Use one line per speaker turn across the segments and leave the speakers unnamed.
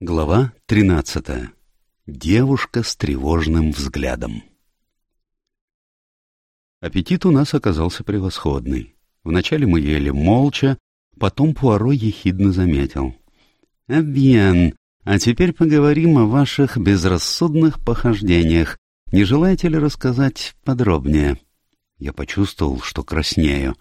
Глава 13. Девушка с тревожным взглядом. Аппетит у нас оказался превосходный. Вначале мы ели молча, потом Пуаро ехидно заметил: «Bien, а теперь поговорим о ваших безрассудных похождениях. Не желаете ли рассказать подробнее?» Я почувствовал, что краснею.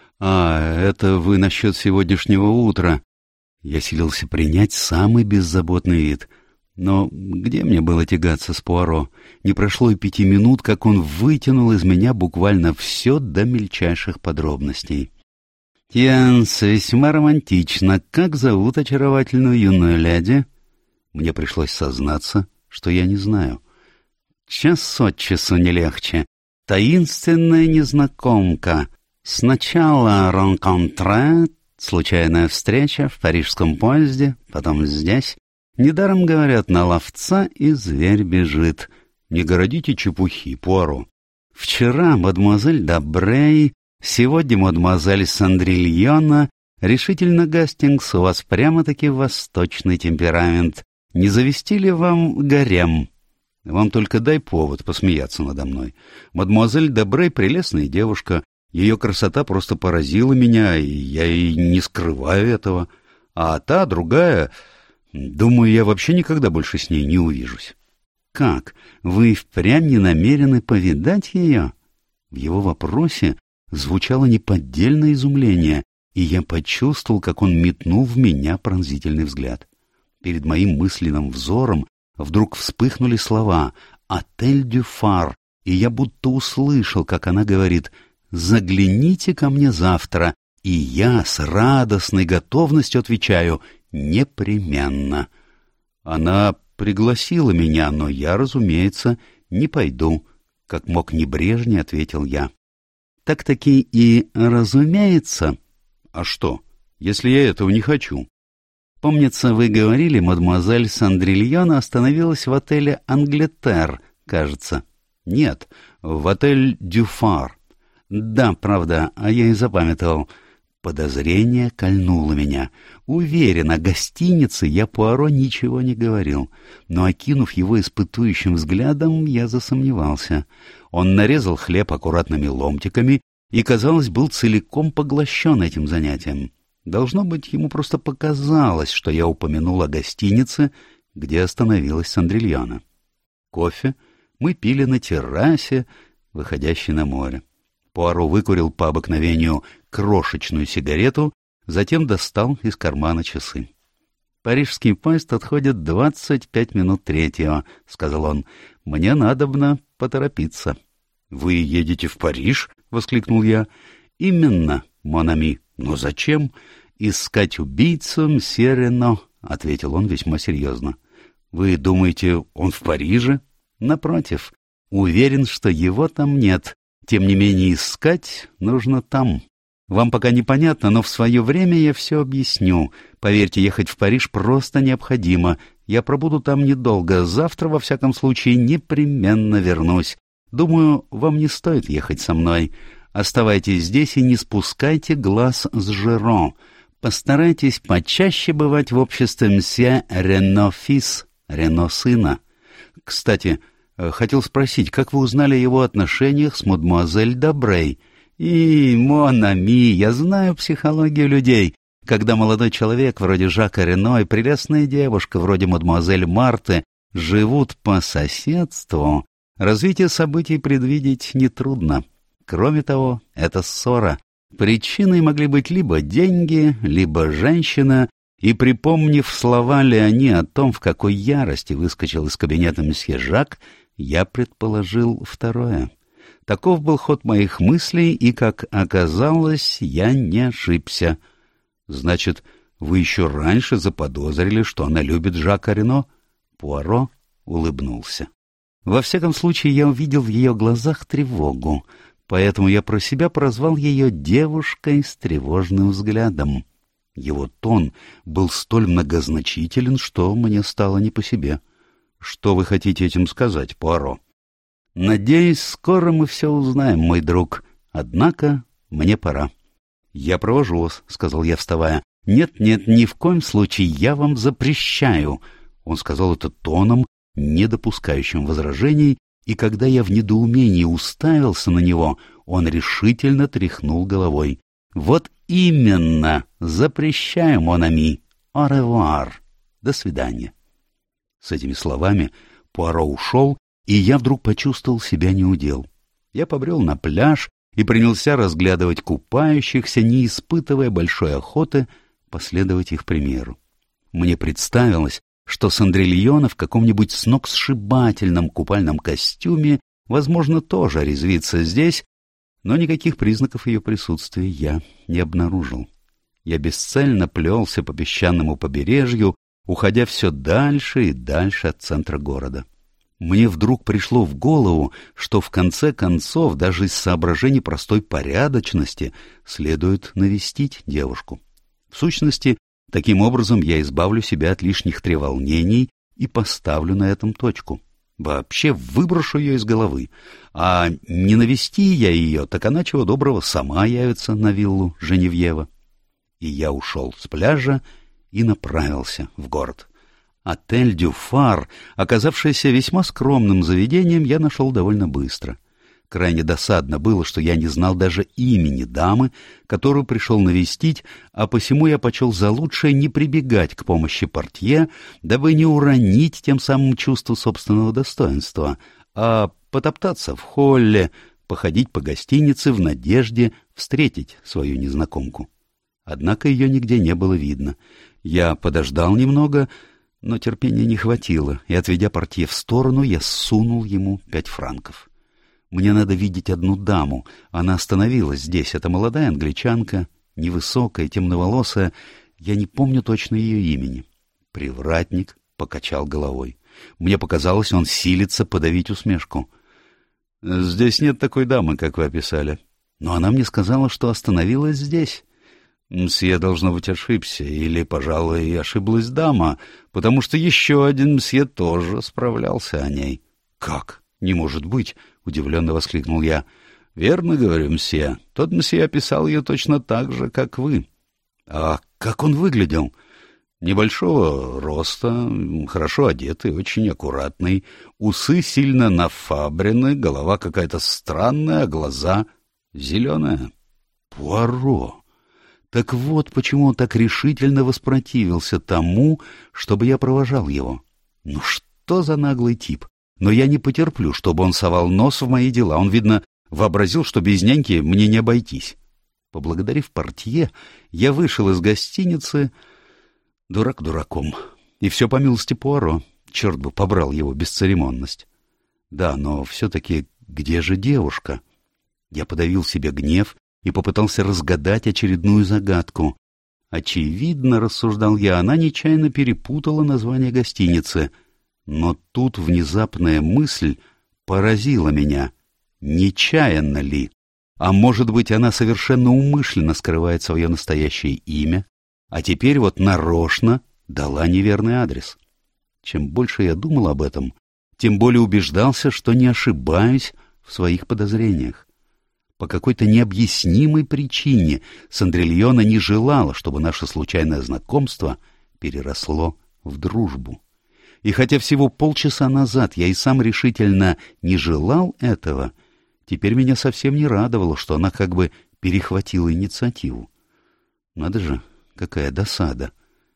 Это вы насчет сегодняшнего утра». Я силился принять самый беззаботный вид. Но где мне было тягаться с Пуаро? Не прошло и 5 минут, как он вытянул из меня буквально все до мельчайших подробностей. «Тианс, весьма романтично. Как зовут очаровательную юную леди?» Мне пришлось сознаться, что я не знаю. «Час от часу не легче. Таинственная незнакомка. Сначала rencontre, случайная встреча в парижском поезде, потом здесь. Недаром говорят, на ловца и зверь бежит. Не городите чепухи, Пуаро. Вчера мадемуазель Д'Абрей, сегодня мадемуазель Сандрильона. Решительно, Гастингс, у вас прямо-таки восточный темперамент. Не завести ли вам гарем? Вам только дай повод посмеяться надо мной. Мадемуазель Д'Абрей прелестная девушка. Ее красота просто поразила меня, и я и не скрываю этого. А та, другая, думаю, я вообще никогда больше с ней не увижусь. Как? Вы впрямь не намерены повидать ее? В его вопросе звучало неподдельное изумление, и я почувствовал, как он метнул в меня пронзительный взгляд. Перед моим мысленным взором вдруг вспыхнули слова «Отель дю Фар», и я будто услышал, как она говорит: «Загляните ко мне завтра», и я с радостной готовностью отвечаю: «Непременно». Она пригласила меня, но я, разумеется, не пойду, как мог небрежнее ответил я. Так-таки и разумеется. А что, если я этого не хочу? Помнится, вы говорили, мадемуазель Сандрильона остановилась в отеле «Англетер», кажется. Нет, в отель «Дю Фар». Да, правда, а я и запамятовал. Подозрение кольнуло меня. Уверен, о гостинице я Пуаро ничего не говорил, но, окинув его испытующим взглядом, я засомневался. Он нарезал хлеб аккуратными ломтиками и, казалось, был целиком поглощен этим занятием. Должно быть, ему просто показалось, что я упомянул о гостинице, где остановилась Сандрильона. Кофе мы пили на террасе, выходящей на море. Пуаро выкурил по обыкновению крошечную сигарету, затем достал из кармана часы. «Парижский поезд отходит 25 минут третьего», — сказал он. «Мне надобно поторопиться». «Вы едете в Париж?» — воскликнул я. «Именно, мон ами. Но зачем?» «Искать убийцу мсье Рено», — ответил он весьма серьезно. «Вы думаете, он в Париже?» «Напротив. Уверен, что его там нет. Тем не менее, искать нужно там. Вам пока непонятно, но в свое время я все объясню. Поверьте, ехать в Париж просто необходимо. Я пробуду там недолго. Завтра, во всяком случае, непременно вернусь. Думаю, вам не стоит ехать со мной. Оставайтесь здесь и не спускайте глаз с Жеро. Постарайтесь почаще бывать в обществе мсье Рено-фис, Рено-сына. Кстати, хотел спросить, как вы узнали о его отношениях с мадемуазель Д'Абрей? И, мон ами, я знаю психологию людей. Когда молодой человек вроде Жака Рено и прелестная девушка вроде мадемуазель Марты живут по соседству, развитие событий предвидеть нетрудно. Кроме того, это ссора. Причиной могли быть либо деньги, либо женщина, и, припомнив слова Леони о том, в какой ярости выскочил из кабинета месье Жак, я предположил второе. Таков был ход моих мыслей, и, как оказалось, я не ошибся. Значит, вы еще раньше заподозрили, что она любит Жака Рено? Пуаро улыбнулся. Во всяком случае, я увидел в ее глазах тревогу, поэтому я про себя прозвал ее девушкой с тревожным взглядом. Его тон был столь многозначителен, что мне стало не по себе. Что вы хотите этим сказать, Пуаро? Надеюсь, скоро мы все узнаем, мой друг. Однако мне пора. Я провожу вас, — сказал я, вставая. Нет, ни в коем случае, я вам запрещаю. Он сказал это тоном, не допускающим возражений, и когда я в недоумении уставился на него, он решительно тряхнул головой. «Вот именно! Запрещаю, мон ами! Au revoir! До свидания!» С этими словами Пуаро ушел, и я вдруг почувствовал себя неудел. Я побрел на пляж и принялся разглядывать купающихся, не испытывая большой охоты последовать их примеру. Мне представилось, что Сандрильона в каком-нибудь сногсшибательном купальном костюме, возможно, тоже резвится здесь, но никаких признаков ее присутствия я не обнаружил. Я бесцельно плелся по песчаному побережью, уходя все дальше и дальше от центра города. Мне вдруг пришло в голову, что в конце концов даже из соображений простой порядочности следует навестить девушку. В сущности, таким образом я избавлю себя от лишних треволнений и поставлю на этом точку. Вообще выброшу ее из головы. А не навести я ее, так она чего доброго сама явится на виллу Женевьева. И я ушел с пляжа и направился в город. Отель «Дюфар», оказавшийся весьма скромным заведением, я нашел довольно быстро. Крайне досадно было, что я не знал даже имени дамы, которую пришел навестить, а посему я почел за лучшее не прибегать к помощи портье, дабы не уронить тем самым чувство собственного достоинства, а потоптаться в холле, походить по гостинице в надежде встретить свою незнакомку. Однако ее нигде не было видно. Я подождал немного, но терпения не хватило, и, отведя портье в сторону, я сунул ему 5 франков. Мне надо видеть одну даму. Она остановилась здесь. Это молодая англичанка, невысокая, темноволосая. Я не помню точно ее имени. Привратник покачал головой. Мне показалось, он силится подавить усмешку. «Здесь нет такой дамы, как вы описали. Но она мне сказала, что остановилась здесь. Мсье, должно быть, ошибся, или, пожалуй, ошиблась дама, потому что еще один мсье тоже справлялся о ней». «Как? Не может быть!» — удивленно воскликнул я. «Верно говорю, мсье. Тот мсье описал ее точно так же, как вы». «А как он выглядел?» «Небольшого роста, хорошо одетый, очень аккуратный, усы сильно нафабрены, голова какая-то странная, а глаза зеленые». «Пуаро! Так вот почему он так решительно воспротивился тому, чтобы я провожал его. Ну что за наглый тип! Но я не потерплю, чтобы он совал нос в мои дела. Он, видно, вообразил, что без няньки мне не обойтись». Поблагодарив портье, я вышел из гостиницы, дурак дураком, и все по милости Пуаро. Черт бы побрал его бесцеремонность. Да, но все-таки где же девушка? Я подавил себе гнев и попытался разгадать очередную загадку. Очевидно, рассуждал я, она нечаянно перепутала название гостиницы. Но тут внезапная мысль поразила меня. Нечаянно ли? А может быть, она совершенно умышленно скрывает свое настоящее имя, а теперь вот нарочно дала неверный адрес. Чем больше я думал об этом, тем более убеждался, что не ошибаюсь в своих подозрениях. По какой-то необъяснимой причине Сандрильона не желала, чтобы наше случайное знакомство переросло в дружбу. И хотя всего полчаса назад я и сам решительно не желал этого, теперь меня совсем не радовало, что она как бы перехватила инициативу. Надо же, какая досада!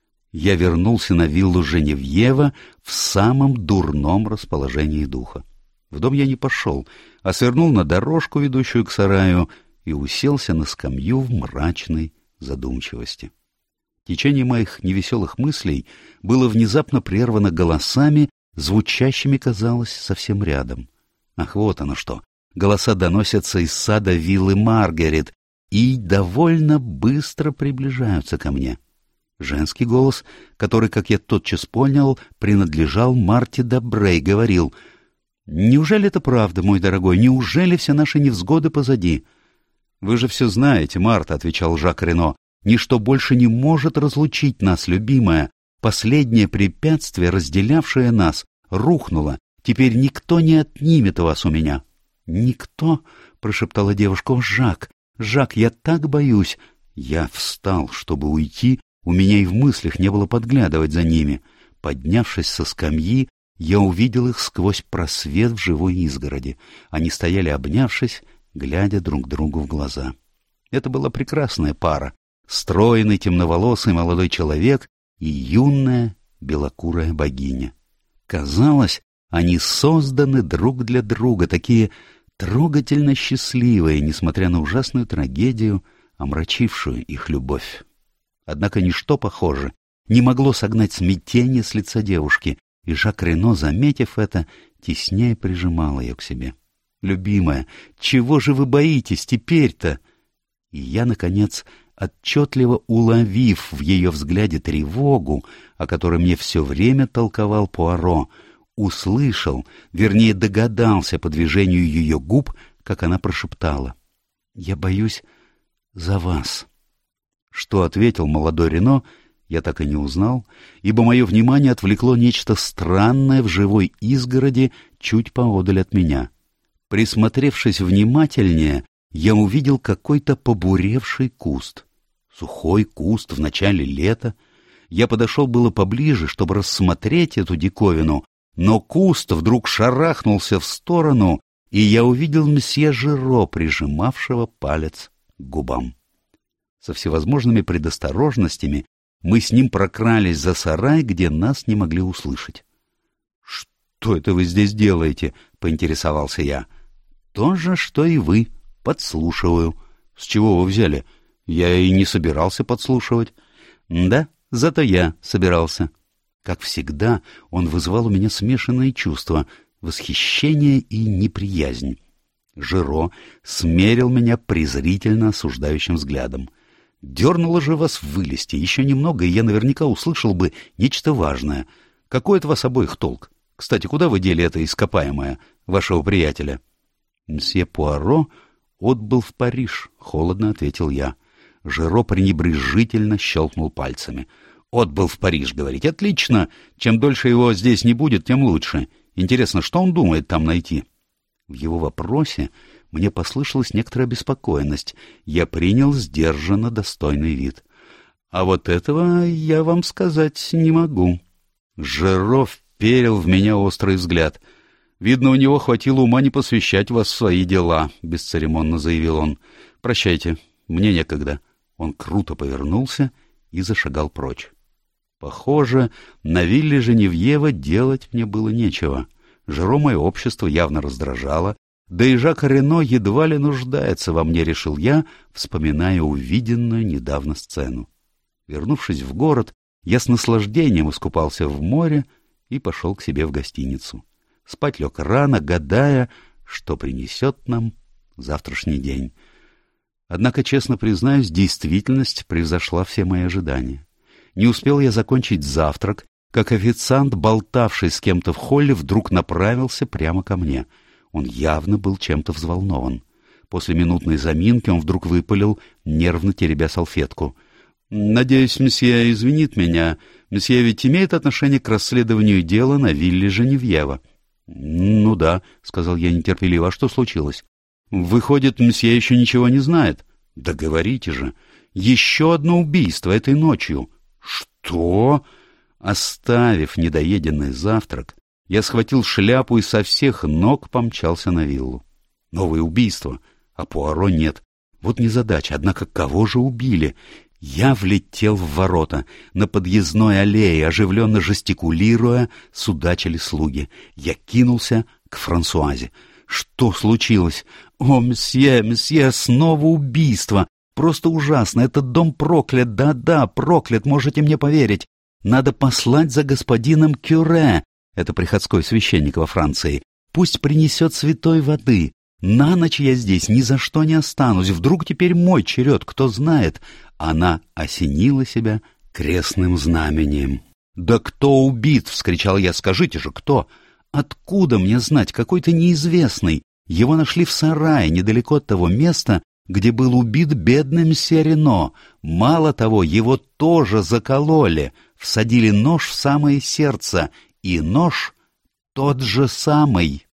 Я вернулся на виллу Женевьева в самом дурном расположении духа. В дом я не пошел, а свернул на дорожку, ведущую к сараю, и уселся на скамью в мрачной задумчивости. Течение моих невеселых мыслей было внезапно прервано голосами, звучащими, казалось, совсем рядом. Ах, вот оно что! Голоса доносятся из сада виллы Маргарет и довольно быстро приближаются ко мне. Женский голос, который, как я тотчас понял, принадлежал Марте Добрей, говорил: «Неужели это правда, мой дорогой? Неужели все наши невзгоды позади?» «Вы же все знаете, Марта», — отвечал Жак Рено. «Ничто больше не может разлучить нас, любимая. Последнее препятствие, разделявшее нас, рухнуло. Теперь никто не отнимет вас у меня». «Никто?» — прошептала девушка. «О, Жак, Жак, я так боюсь». Я встал, чтобы уйти. У меня и в мыслях не было подглядывать за ними. Поднявшись со скамьи, я увидел их сквозь просвет в живой изгороди. Они стояли, обнявшись, глядя друг другу в глаза. Это была прекрасная пара. Стройный, темноволосый молодой человек и юная белокурая богиня. Казалось, они созданы друг для друга, такие трогательно счастливые, несмотря на ужасную трагедию, омрачившую их любовь. Однако ничто, похоже, не могло согнать смятение с лица девушки, и Жак Рено, заметив это, теснее прижимал ее к себе. «Любимая, чего же вы боитесь теперь-то?» И я, наконец, отчетливо уловив в ее взгляде тревогу, о которой мне все время толковал Пуаро, услышал, вернее догадался по движению ее губ, как она прошептала: «Я боюсь за вас». Что ответил молодой Рено, я так и не узнал, ибо мое внимание отвлекло нечто странное в живой изгороди чуть поодаль от меня. Присмотревшись внимательнее, я увидел какой-то побуревший куст. Сухой куст в начале лета. Я подошел было поближе, чтобы рассмотреть эту диковину, но куст вдруг шарахнулся в сторону, и я увидел мсье Жиро, прижимавшего палец к губам. Со всевозможными предосторожностями мы с ним прокрались за сарай, где нас не могли услышать. — Что это вы здесь делаете? — поинтересовался я. — То же, что и вы. Подслушиваю. — С чего вы взяли? Я и не собирался подслушивать. — Да, зато я собирался. Как всегда, он вызывал у меня смешанные чувства — восхищение и неприязнь. Жиро смерил меня презрительно осуждающим взглядом. Дернуло же вас вылезти, еще немного, и я наверняка услышал бы нечто важное. Какой от вас обоих толк? Кстати, куда вы дели это ископаемое, вашего приятеля? Мсье Пуаро отбыл в Париж, — холодно ответил я. Жиро пренебрежительно щелкнул пальцами. Отбыл в Париж, говорить. Отлично. Чем дольше его здесь не будет, тем лучше. Интересно, что он думает там найти? В его вопросе мне послышалась некоторая обеспокоенность. Я принял сдержанно достойный вид. А вот этого я вам сказать не могу. Жиро вперил в меня острый взгляд. Видно, у него хватило ума не посвящать вас в свои дела, — бесцеремонно заявил он. Прощайте, мне некогда. Он круто повернулся и зашагал прочь. Похоже, на вилле Женевьева делать мне было нечего. Жиро мое общество явно раздражало, да и Жак Рено едва ли нуждается во мне, решил я, вспоминая увиденную недавно сцену. Вернувшись в город, я с наслаждением искупался в море и пошел к себе в гостиницу. Спать лег рано, гадая, что принесет нам завтрашний день. Однако, честно признаюсь, действительность превзошла все мои ожидания. Не успел я закончить завтрак, как официант, болтавший с кем-то в холле, вдруг направился прямо ко мне. Он явно был чем-то взволнован. После минутной заминки он вдруг выпалил, нервно теребя салфетку: «Надеюсь, месье извинит меня. Месье ведь имеет отношение к расследованию дела на вилле Женевьева». «Ну да», — сказал я нетерпеливо. «А что случилось?» «Выходит, месье еще ничего не знает?» «Да говорите же. Еще одно убийство этой ночью». «Что?» Оставив недоеденный завтрак, я схватил шляпу и со всех ног помчался на виллу. Новое убийство, а Пуаро нет. Вот незадача, однако кого же убили? Я влетел в ворота. На подъездной аллее, оживленно жестикулируя, судачили слуги. Я кинулся к Франсуазе. Что случилось? О, месье, снова убийство! Просто ужасно! Этот дом проклят! Да-да, проклят, можете мне поверить! Надо послать за господином Кюре, это приходской священник во Франции. Пусть принесет святой воды. На ночь я здесь ни за что не останусь. Вдруг теперь мой черед, кто знает. Она осенила себя крестным знамением. «Да кто убит?» — вскричал я. «Скажите же, кто?» «Откуда мне знать? Какой-то неизвестный. Его нашли в сарае, недалеко от того места, где был убит бедный мсье Рено. Мало того, его тоже закололи, всадили нож в самое сердце, и нож тот же самый».